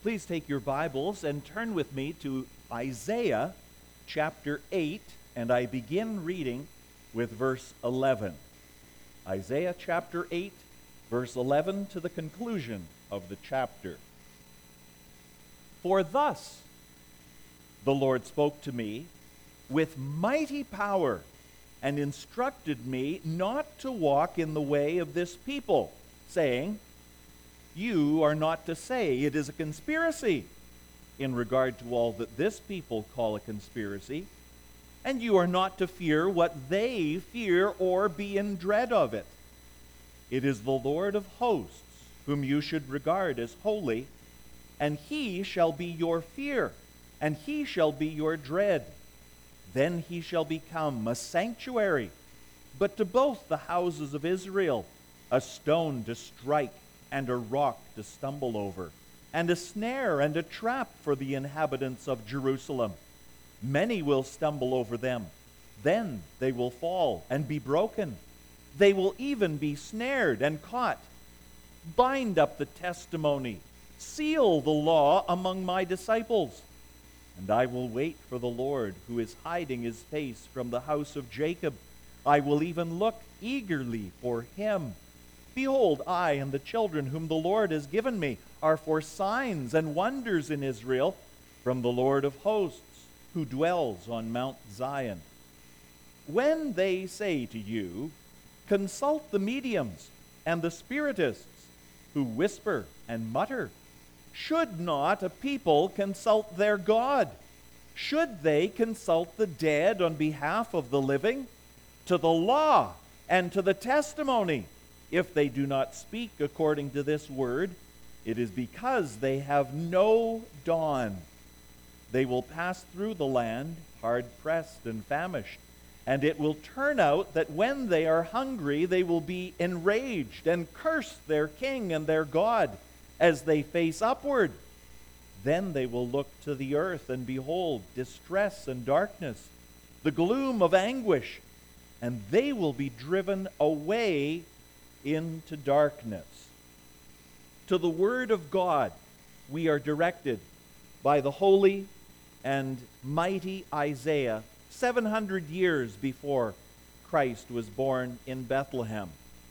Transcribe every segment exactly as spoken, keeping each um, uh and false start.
Please take your Bibles and turn with me to Isaiah chapter eight, and I begin reading with verse eleven. Isaiah chapter eight, verse eleven to the conclusion of the chapter. For thus the Lord spoke to me with mighty power and instructed me not to walk in the way of this people, saying, you are not to say it is a conspiracy in regard to all that this people call a conspiracy, and you are not to fear what they fear or be in dread of it. It is the Lord of hosts whom you should regard as holy, and he shall be your fear, and he shall be your dread. Then he shall become a sanctuary, but to both the houses of Israel, a stone to strike, and a rock to stumble over, and a snare and a trap for the inhabitants of Jerusalem. Many will stumble over them. Then they will fall and be broken. They will even be snared and caught. Bind up the testimony. Seal the law among my disciples. And I will wait for the Lord, who is hiding his face from the house of Jacob. I will even look eagerly for him. Behold, I and the children whom the Lord has given me are for signs and wonders in Israel from the Lord of hosts, who dwells on Mount Zion. When they say to you, consult the mediums and the spiritists, who whisper and mutter, should not a people consult their God? Should they consult the dead on behalf of the living? To the law and to the testimony. If they do not speak according to this word, it is because they have no dawn. They will pass through the land, hard-pressed and famished, and it will turn out that when they are hungry, they will be enraged and curse their king and their God as they face upward. Then they will look to the earth and behold distress and darkness, the gloom of anguish, and they will be driven away into darkness. To the Word of God we are directed by the holy and mighty Isaiah, seven hundred years before Christ was born in Bethlehem.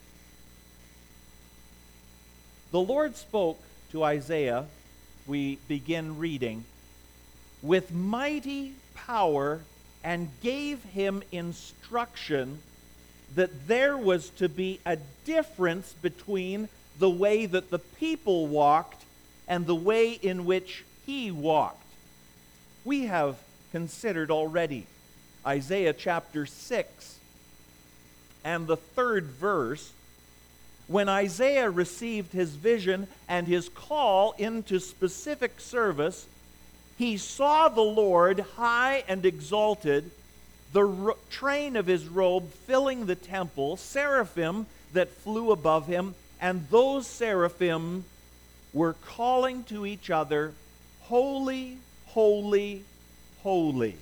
The Lord spoke to Isaiah, we begin reading, with mighty power and gave him instruction that there was to be a difference between the way that the people walked and the way in which he walked. We have considered already Isaiah chapter six and the third verse, when Isaiah received his vision and his call into specific service. He saw the Lord high and exalted, the ro- train of his robe filling the temple, seraphim that flew above him, and those seraphim were calling to each other, holy, holy, holy.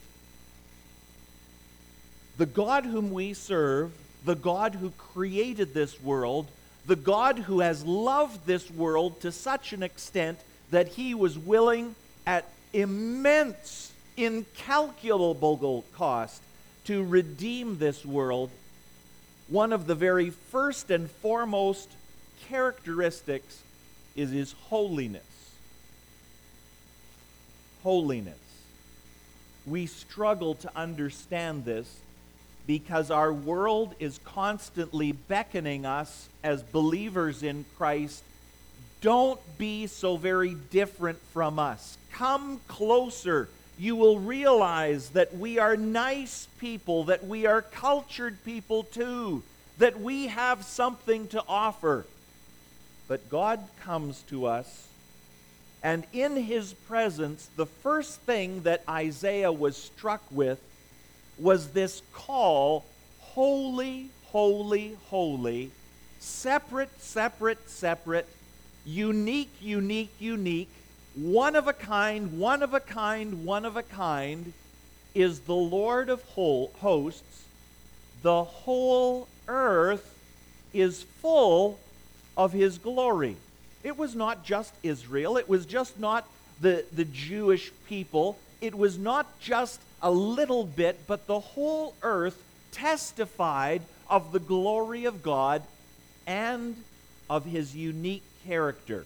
The God whom we serve, the God who created this world, the God who has loved this world to such an extent that he was willing at immense, incalculable cost to redeem this world, one of the very first and foremost characteristics is his holiness. Holiness. We struggle to understand this because our world is constantly beckoning us as believers in Christ. Don't be so very different from us. Come closer. You will realize that we are nice people, that we are cultured people too, that we have something to offer. But God comes to us, and in his presence, the first thing that Isaiah was struck with was this call, holy, holy, holy, separate, separate, separate, unique, unique, unique, one of a kind, one of a kind, one of a kind, is the Lord of hosts. The whole earth is full of his glory. It was not just Israel. It was just not the, the Jewish people, it was not just a little bit, but the whole earth testified of the glory of God and of his unique character.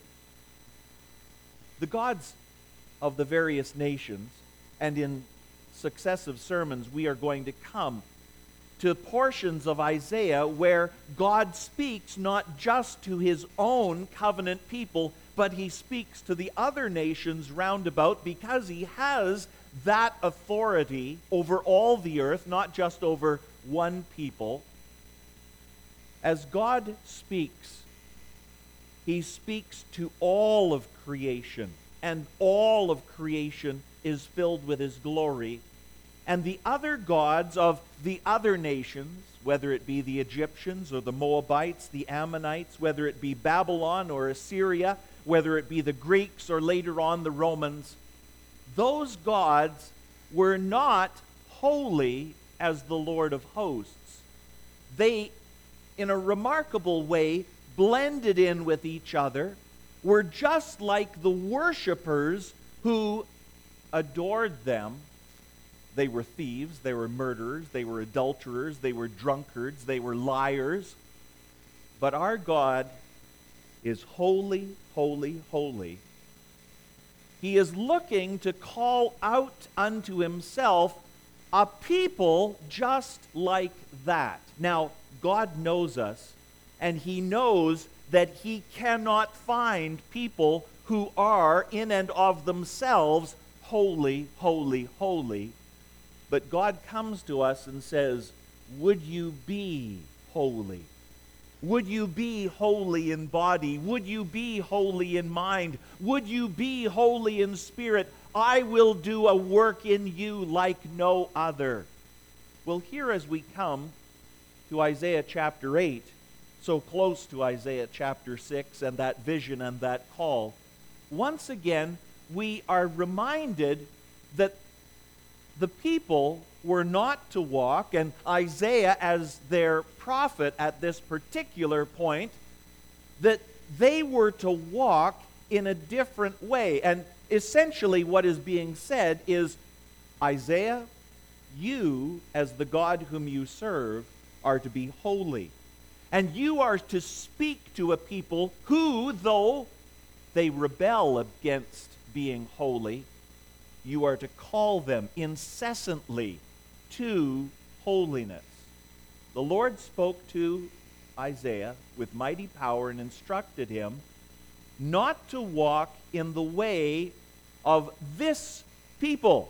The gods of the various nations, and in successive sermons we are going to come to portions of Isaiah where God speaks not just to his own covenant people, but he speaks to the other nations round about, because he has that authority over all the earth, not just over one people. As God speaks, he speaks to all of creation, and all of creation is filled with his glory. And the other gods of the other nations, whether it be the Egyptians or the Moabites, the Ammonites, whether it be Babylon or Assyria, whether it be the Greeks or later on the Romans, those gods were not holy as the Lord of hosts. They, in a remarkable way, blended in with each other, were just like the worshipers who adored them. They were thieves, they were murderers, they were adulterers, they were drunkards, they were liars. But our God is holy, holy, holy. He is looking to call out unto himself a people just like that. Now, God knows us, and he knows that he cannot find people who are in and of themselves holy, holy, holy. But God comes to us and says, would you be holy? Would you be holy in body? Would you be holy in mind? Would you be holy in spirit? I will do a work in you like no other. Well, here as we come to Isaiah chapter eight, so close to Isaiah chapter six and that vision and that call, once again we are reminded that the people were not to walk, and Isaiah as their prophet at this particular point, that they were to walk in a different way. And essentially what is being said is, Isaiah, you as the God whom you serve are to be holy. And you are to speak to a people who, though they rebel against being holy, you are to call them incessantly to holiness. The Lord spoke to Isaiah with mighty power and instructed him not to walk in the way of this people.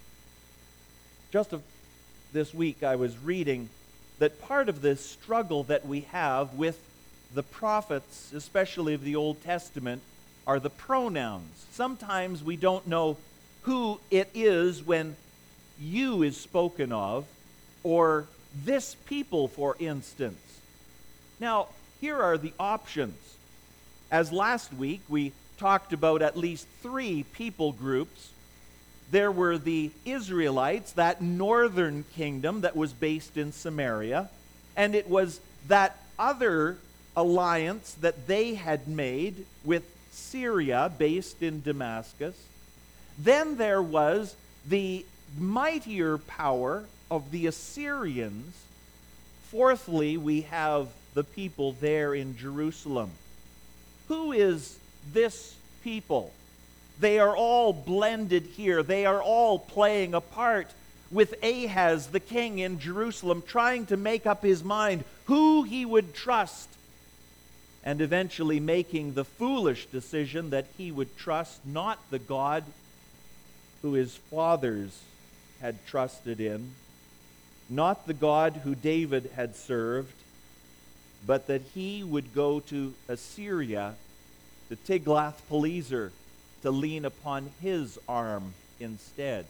Just of this week I was reading that part of this struggle that we have with the prophets, especially of the Old Testament, are the pronouns. Sometimes we don't know who it is when you is spoken of, or this people, for instance. Now, here are the options. As last week we talked about at least three people groups. There were the Israelites, that northern kingdom that was based in Samaria, and it was that other alliance that they had made with Syria, based in Damascus. Then there was the mightier power of the Assyrians. Fourthly, we have the people there in Jerusalem. Who is this people? They are all blended here. They are all playing a part with Ahaz, the king in Jerusalem, trying to make up his mind who he would trust, and eventually making the foolish decision that he would trust not the God who his fathers had trusted in, not the God who David had served, but that he would go to Assyria, to Tiglath-Pileser, to lean upon his arm instead.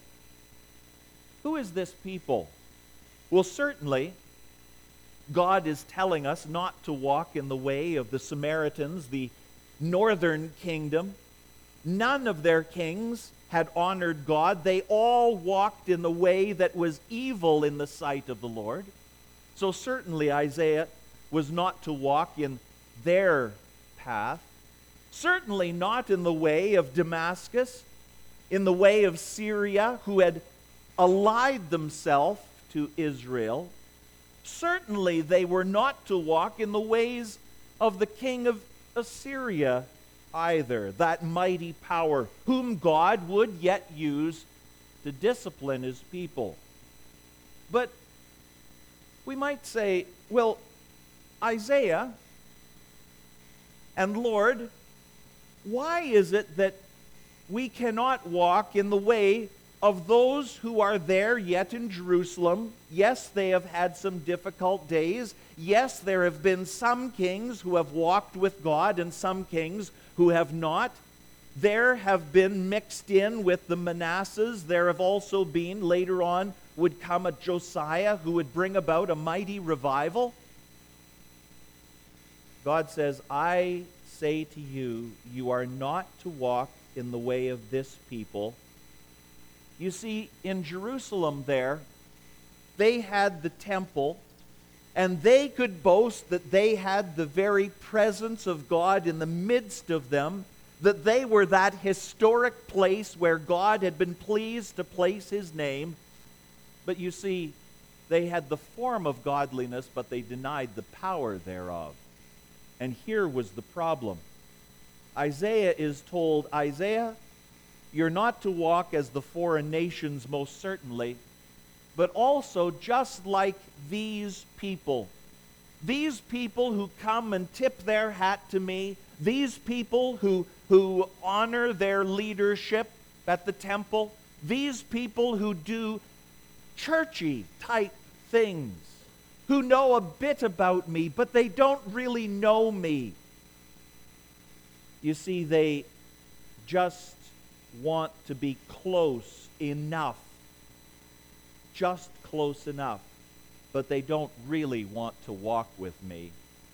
Who is this people? Well, certainly, God is telling us not to walk in the way of the Samaritans, the northern kingdom. None of their kings had honored God. They all walked in the way that was evil in the sight of the Lord. So certainly Isaiah was not to walk in their path. Certainly not in the way of Damascus, in the way of Syria, who had allied themselves to Israel, certainly they were not to walk in the ways of the king of Assyria either, that mighty power, whom God would yet use to discipline his people. But we might say, well, Isaiah and Lord, why is it that we cannot walk in the way of those who are there yet in Jerusalem? Yes, they have had some difficult days. Yes, there have been some kings who have walked with God and some kings who have not. There have been mixed in with the Manassehs. There have also been, later on, would come a Josiah who would bring about a mighty revival. God says, I say to you, you are not to walk in the way of this people. You see, in Jerusalem there, they had the temple, and they could boast that they had the very presence of God in the midst of them, that they were that historic place where God had been pleased to place his name. But you see, they had the form of godliness, but they denied the power thereof. And here was the problem. Isaiah is told, Isaiah, you're not to walk as the foreign nations, most certainly, but also just like these people. These people who come and tip their hat to me, these people who, who honor their leadership at the temple, these people who do churchy type things, who know a bit about me, but they don't really know me. You see, they just want to be close enough. Just close enough. But they don't really want to walk with me.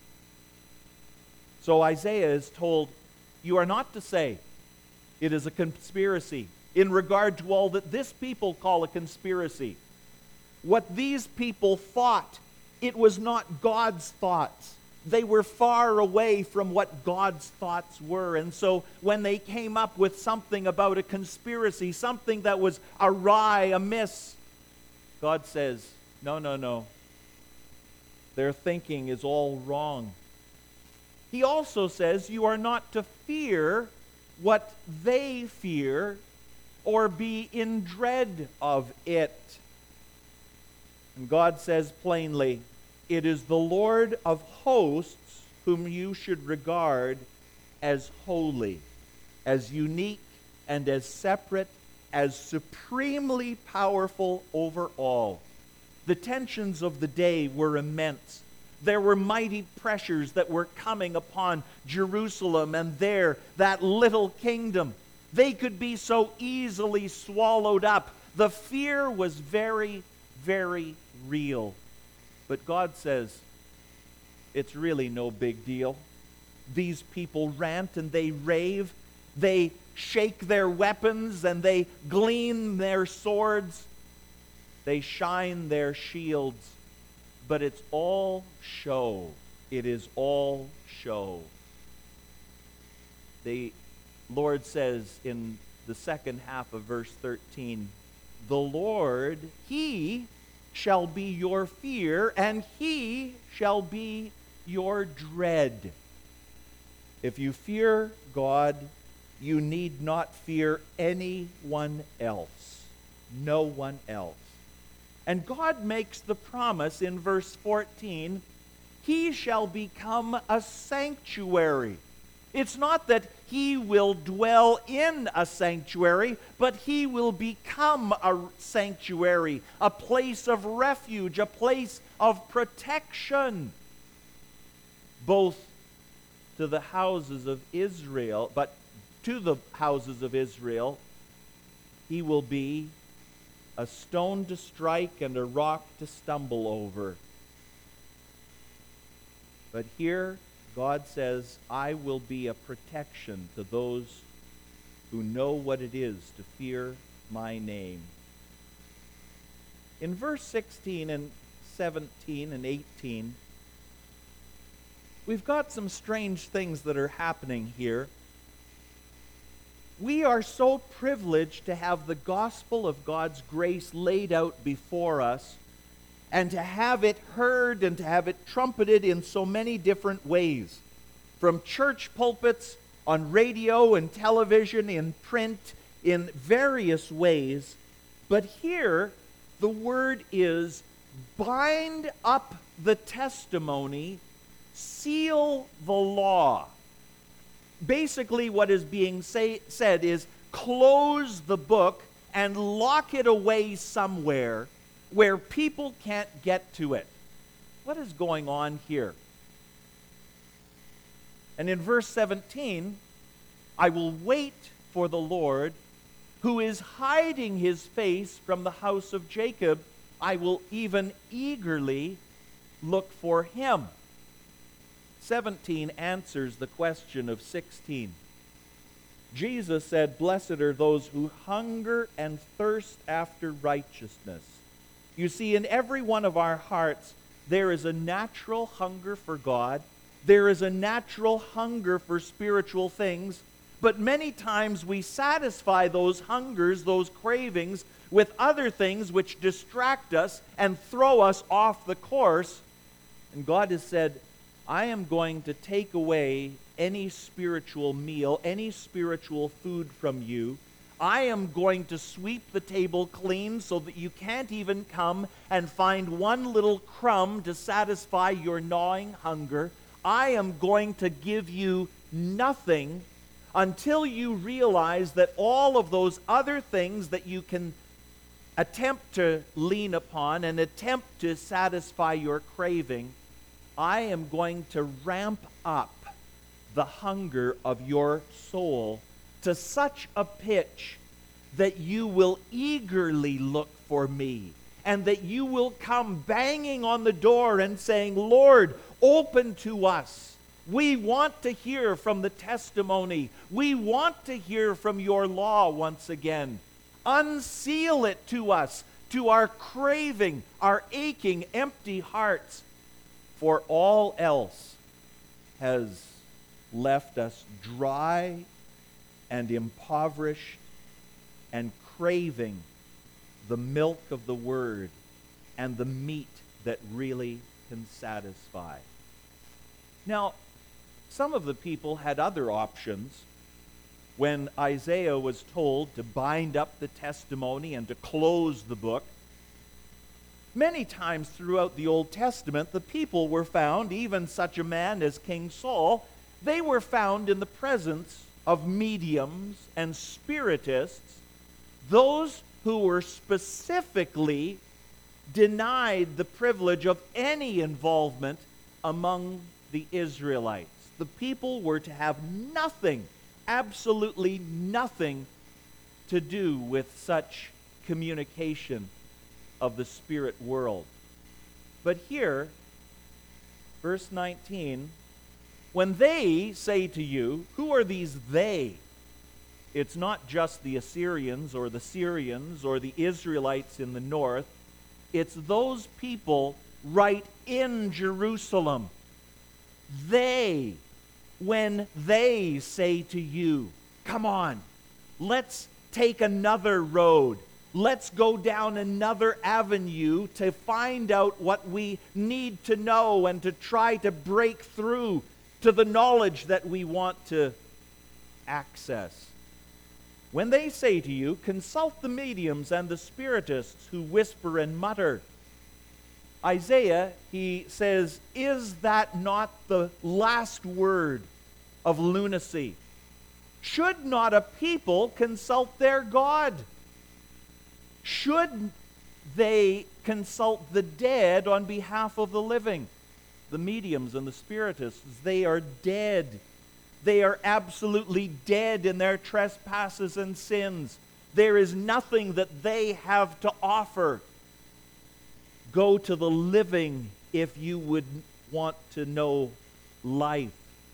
So Isaiah is told, you are not to say it is a conspiracy in regard to all that this people call a conspiracy. What these people thought, it was not God's thoughts. They were far away from what God's thoughts were. And so when they came up with something about a conspiracy, something that was awry, amiss, God says, no, no, no. Their thinking is all wrong. He also says you are not to fear what they fear or be in dread of it. And God says plainly, it is the Lord of hosts whom you should regard as holy, as unique, and as separate, as supremely powerful over all. The tensions of the day were immense. There were mighty pressures that were coming upon Jerusalem and there, that little kingdom. They could be so easily swallowed up. The fear was very, very real. But God says, it's really no big deal. These people rant and they rave. They shake their weapons and they gleam their swords. They shine their shields. But it's all show. It is all show. The Lord says in the second half of verse thirteen, the Lord, He shall be your fear, and He shall be your dread. If you fear God, you need not fear anyone else. No one else. And God makes the promise in verse fourteen, He shall become a sanctuary. It's not that He will dwell in a sanctuary, but He will become a sanctuary, a place of refuge, a place of protection, both to the houses of Israel, but to the houses of Israel, He will be a stone to strike and a rock to stumble over. But here, God says, I will be a protection to those who know what it is to fear my name. In verse sixteen and seventeen and eighteen, we've got some strange things that are happening here. we are so privileged to have the gospel of God's grace laid out before us, and to have it heard and to have it trumpeted in so many different ways. From church pulpits, on radio and television, in print, in various ways. But here, the word is, bind up the testimony, seal the law. Basically, what is being say, said is, close the book and lock it away somewhere where people can't get to it. What is going on here? And in verse seventeen, I will wait for the Lord, who is hiding his face from the house of Jacob. I will even eagerly look for him. seventeen answers the question of sixteen. Jesus said, blessed are those who hunger and thirst after righteousness. You see, in every one of our hearts, there is a natural hunger for God. There is a natural hunger for spiritual things. But many times we satisfy those hungers, those cravings, with other things which distract us and throw us off the course. And God has said, I am going to take away any spiritual meal, any spiritual food from you. I am going to sweep the table clean so that you can't even come and find one little crumb to satisfy your gnawing hunger. I am going to give you nothing until you realize that all of those other things that you can attempt to lean upon and attempt to satisfy your craving, I am going to ramp up the hunger of your soul to such a pitch that you will eagerly look for me, and that you will come banging on the door and saying, Lord, open to us. We want to hear from the testimony. We want to hear from your law once again. Unseal it to us, to our craving, our aching, empty hearts. For all else has left us dry and impoverished and craving the milk of the Word and the meat that really can satisfy. Now, some of the people had other options. When Isaiah was told to bind up the testimony and to close the book, many times throughout the Old Testament, the people were found, even such a man as King Saul, they were found in the presence of mediums and spiritists, those who were specifically denied the privilege of any involvement among the Israelites. The people were to have nothing, absolutely nothing, to do with such communication of the spirit world. But here, verse nineteen, when they say to you, who are these they? It's not just the Assyrians or the Syrians or the Israelites in the north. It's those people right in Jerusalem. They, when they say to you, come on, let's take another road. Let's go down another avenue to find out what we need to know and to try to break through to the knowledge that we want to access. When they say to you, consult the mediums and the spiritists who whisper and mutter. Isaiah, he says, is that not the last word of lunacy? Should not a people consult their God? Should they consult the dead on behalf of the living? The mediums and the spiritists, they are dead. They are absolutely dead in their trespasses and sins. There is nothing that they have to offer. Go to the living if you would want to know life.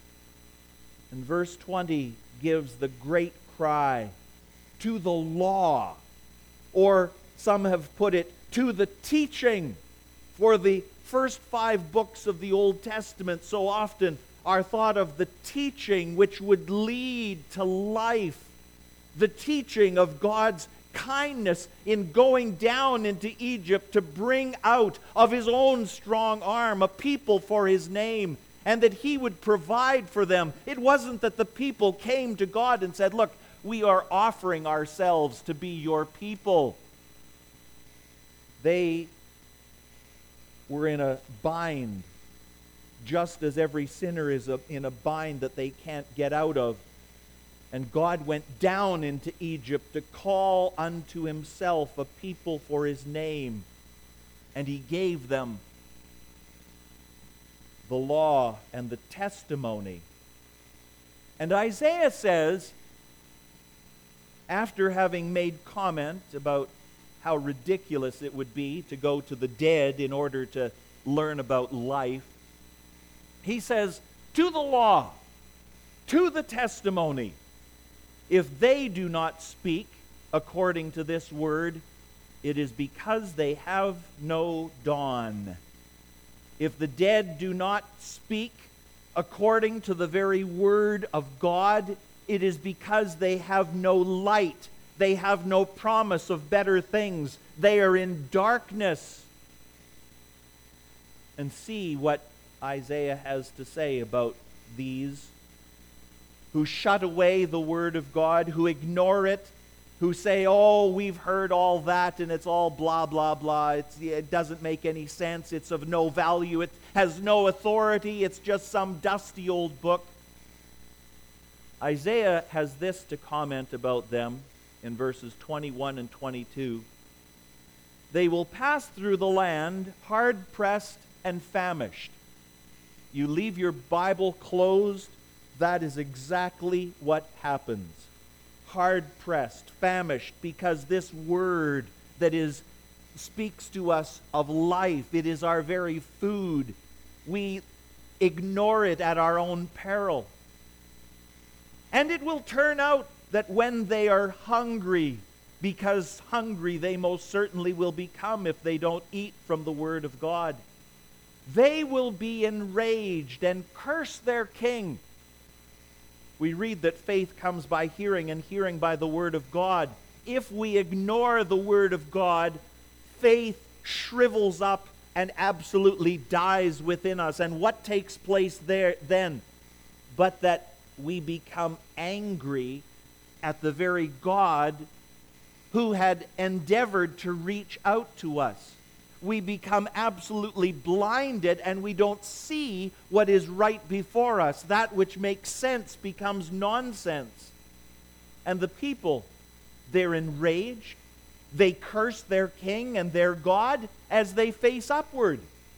And verse twenty gives the great cry, to the law. Or some have put it, to the teaching. For the first five books of the Old Testament so often are thought of the teaching which would lead to life. the teaching of God's kindness in going down into Egypt to bring out of his own strong arm a people for his name, and that he would provide for them. It wasn't that the people came to God and said, look, we are offering ourselves to be your people. They were in a bind, just as every sinner is in a bind that they can't get out of. And God went down into Egypt to call unto himself a people for his name. And he gave them the law and the testimony. And Isaiah says, after having made comment about how ridiculous it would be to go to the dead in order to learn about life, he says, to the law, to the testimony, if they do not speak according to this word, it is because they have no dawn. If the dead do not speak according to the very word of God, it is because they have no light. They have no promise of better things. They are in darkness. And see what Isaiah has to say about these who shut away the word of God, who ignore it, who say, oh, we've heard all that and it's all blah, blah, blah. It's, it doesn't make any sense. It's of no value. It has no authority. It's just some dusty old book. Isaiah has this to comment about them in verses twenty-one and twenty-two. They will pass through the land hard-pressed and famished. You leave your Bible closed, that is exactly what happens. Hard-pressed, famished, because this word that is speaks to us of life, it is our very food. We ignore it at our own peril. And it will turn out that when they are hungry, because hungry they most certainly will become if they don't eat from the word of God, they will be enraged and curse their king. We read that faith comes by hearing, and hearing by the word of God. If we ignore the word of God, faith shrivels up and absolutely dies within us. And what takes place there then? But that we become angry at the very God who had endeavored to reach out to us. We become absolutely blinded and we don't see what is right before us. That which makes sense becomes nonsense. And the people, they're enraged. They curse their king and their God as they face upward.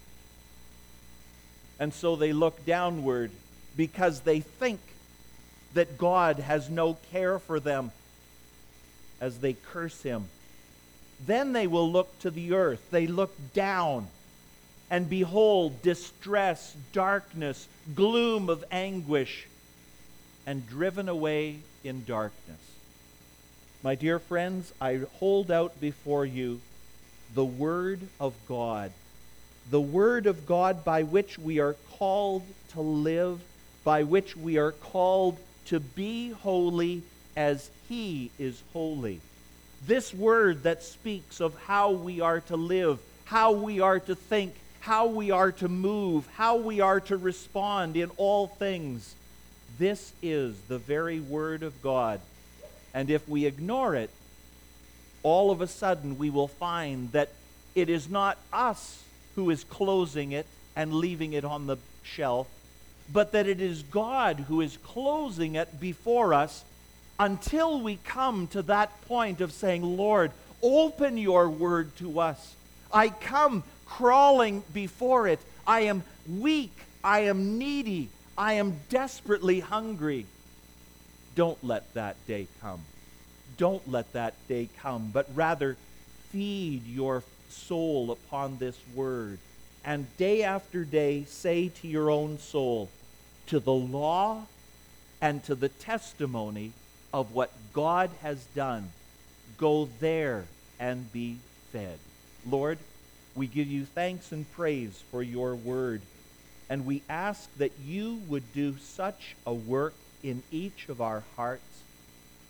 And so they look downward because they think that God has no care for them as they curse him. Then they will look to the earth. They look down, and behold, distress, darkness, gloom of anguish, and driven away in darkness. My dear friends, I hold out before you the Word of God, the Word of God by which we are called to live, by which we are called to be holy as He is holy. This word that speaks of how we are to live, how we are to think, how we are to move, how we are to respond in all things. This is the very word of God. And if we ignore it, all of a sudden we will find that it is not us who is closing it and leaving it on the shelf, but that it is God who is closing it before us, until we come to that point of saying, Lord, open your word to us. I come crawling before it. I am weak. I am needy. I am desperately hungry. Don't let that day come. Don't let that day come, but rather feed your soul upon this word. And day after day, say to your own soul, to the law and to the testimony of what God has done, go there and be fed. Lord, we give you thanks and praise for your word, and we ask that you would do such a work in each of our hearts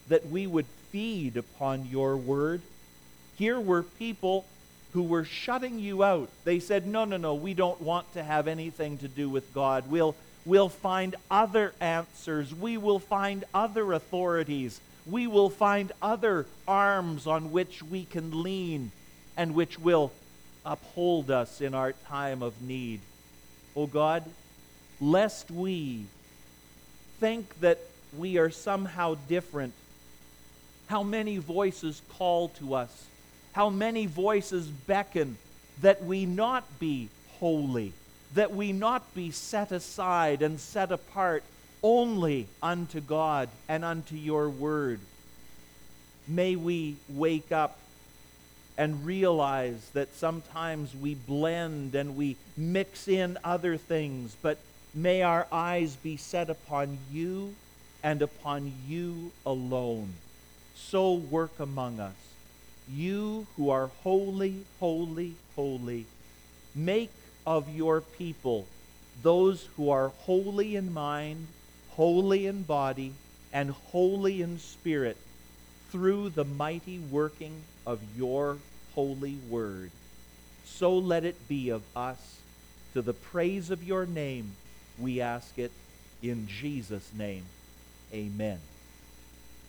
that we would feed upon your word. Here were people who were shutting you out. They said, no, no, no, we don't want to have anything to do with God. We'll, we'll find other answers. We will find other authorities. We will find other arms on which we can lean and which will uphold us in our time of need. Oh God, lest we think that we are somehow different. How many voices call to us? How many voices beckon that we not be holy, that we not be set aside and set apart only unto God and unto your word. May we wake up and realize that sometimes we blend and we mix in other things, but may our eyes be set upon you and upon you alone. So work among us. You who are holy, holy, holy, make of your people those who are holy in mind, holy in body, and holy in spirit through the mighty working of your holy word. So let it be of us, to the praise of your name, we ask it in Jesus' name. Amen.